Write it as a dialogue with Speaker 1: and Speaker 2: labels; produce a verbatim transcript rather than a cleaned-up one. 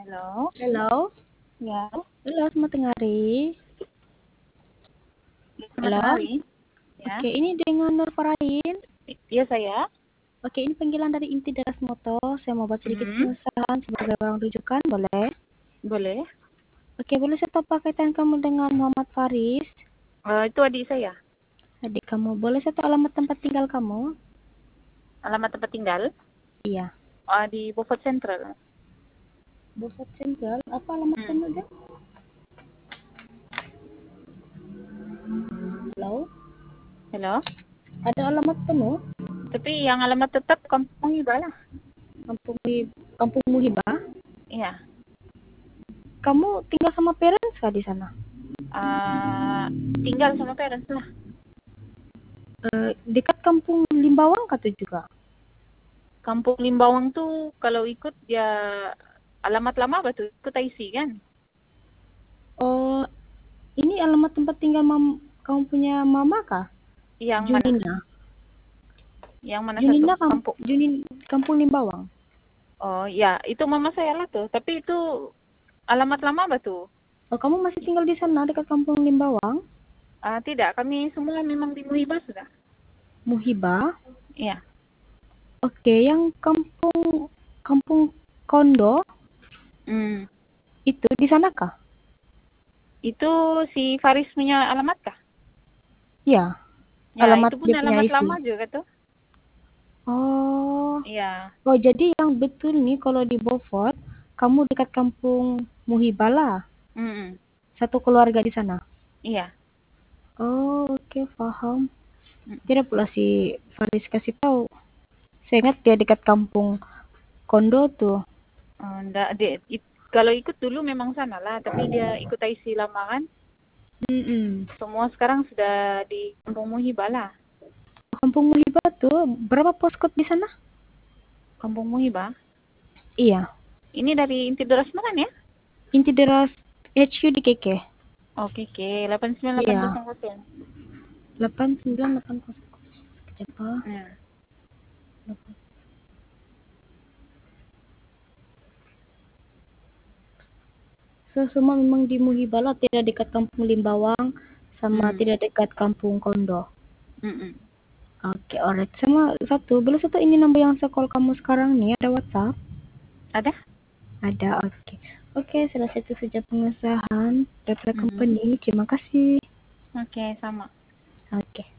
Speaker 1: Halo.
Speaker 2: Halo.
Speaker 1: Ya.
Speaker 2: Halo, selamat tengah hari.
Speaker 1: Selamat
Speaker 2: Halo.
Speaker 1: tengah hari. Ya.
Speaker 2: Oke, ini dengan Nur Farahin.
Speaker 1: Iya saya.
Speaker 2: Oke, ini panggilan dari Inti Deras Moto. Saya mau buat sedikit
Speaker 1: Hmm.
Speaker 2: pengesahan sebagai orang rujukan, boleh?
Speaker 1: Boleh.
Speaker 2: Oke, boleh saya tahu pakaian kamu dengan Muhammad Faris?
Speaker 1: Uh, itu adik saya.
Speaker 2: Adik kamu, boleh saya tahu alamat tempat tinggal kamu?
Speaker 1: Alamat tempat tinggal?
Speaker 2: Iya.
Speaker 1: Uh, di Beaufort Central.
Speaker 2: Beaufort Central, apa alamat
Speaker 1: Hmm.
Speaker 2: kamu deh? Halo?
Speaker 1: Halo.
Speaker 2: Ada alamat kamu?
Speaker 1: Tapi yang alamat tetap Kampung Iba lah.
Speaker 2: Kampung Kampung Muhibah?
Speaker 1: Iya.
Speaker 2: Kamu tinggal sama parents kah di sana?
Speaker 1: Uh, tinggal sama parents lah.
Speaker 2: Uh, dekat Kampung Limbawang kah tuh juga?
Speaker 1: Kampung Limbawang tuh kalau ikut ya alamat lama betul ikut I C kan?
Speaker 2: Oh, ini alamat tempat tinggal mam kamu punya mama kah?
Speaker 1: Yang mana?
Speaker 2: Junina.
Speaker 1: Yang mana
Speaker 2: Junina
Speaker 1: satu?
Speaker 2: kam
Speaker 1: Kampung.
Speaker 2: Junin Kampung Limbawang.
Speaker 1: Oh ya, itu mama saya lah tuh. Tapi itu alamat lama betul.
Speaker 2: Oh, kamu masih tinggal di sana dekat Kampung Limbawang?
Speaker 1: Uh, tidak, kami semua memang di Muhibah sudah.
Speaker 2: Muhibah?
Speaker 1: Iya.
Speaker 2: Oke, yang kampung kampung Kondo
Speaker 1: Hmm.
Speaker 2: itu di sana kah?
Speaker 1: Itu si Faris punya alamat kah?
Speaker 2: Ya,
Speaker 1: Ya,
Speaker 2: alamat
Speaker 1: itu pun
Speaker 2: dia punya
Speaker 1: alamat
Speaker 2: isi.
Speaker 1: lama juga tuh.
Speaker 2: Oh.
Speaker 1: Iya.
Speaker 2: Oh, jadi yang betul nih kalau di Beaufort, kamu dekat Kampung Muhibah lah.
Speaker 1: Mm-mm.
Speaker 2: Satu keluarga di sana.
Speaker 1: Iya.
Speaker 2: Oh, oke, okay, paham.
Speaker 1: Mm.
Speaker 2: Tidak pula si Faris kasih tahu. Saya ingat dia dekat kampung Kondo tuh.
Speaker 1: Oh, enggak, dia, it, kalau ikut dulu memang sana lah, tapi dia ikut I C lama kan.
Speaker 2: Mm-mm.
Speaker 1: Semua sekarang sudah di Kampung Muhibah lah.
Speaker 2: Kampung Muhibah tuh berapa postcode di sana?
Speaker 1: Kampung Muhibah.
Speaker 2: Iya.
Speaker 1: Ini dari Inti Deras mana ya?
Speaker 2: Inti Deras H Q di K K.
Speaker 1: Oke, oke. delapan sembilan delapan
Speaker 2: Iya.
Speaker 1: kosong kosong.
Speaker 2: delapan sembilan delapan kosong. Siapa?
Speaker 1: Nah.
Speaker 2: So, semua memang di Muhibah lah, tidak dekat Kampung Limbawang sama
Speaker 1: Hmm.
Speaker 2: tidak dekat Kampung Kondo.
Speaker 1: Mm-mm.
Speaker 2: Oke, alright. Sama satu, boleh satu ini nomor yang saya call kamu sekarang nih, ada WhatsApp?
Speaker 1: Ada?
Speaker 2: Ada, oke. Oke, selesai itu saja pengesahan data
Speaker 1: Mm-hmm.
Speaker 2: company. Terima kasih.
Speaker 1: Oke, sama.
Speaker 2: Oke.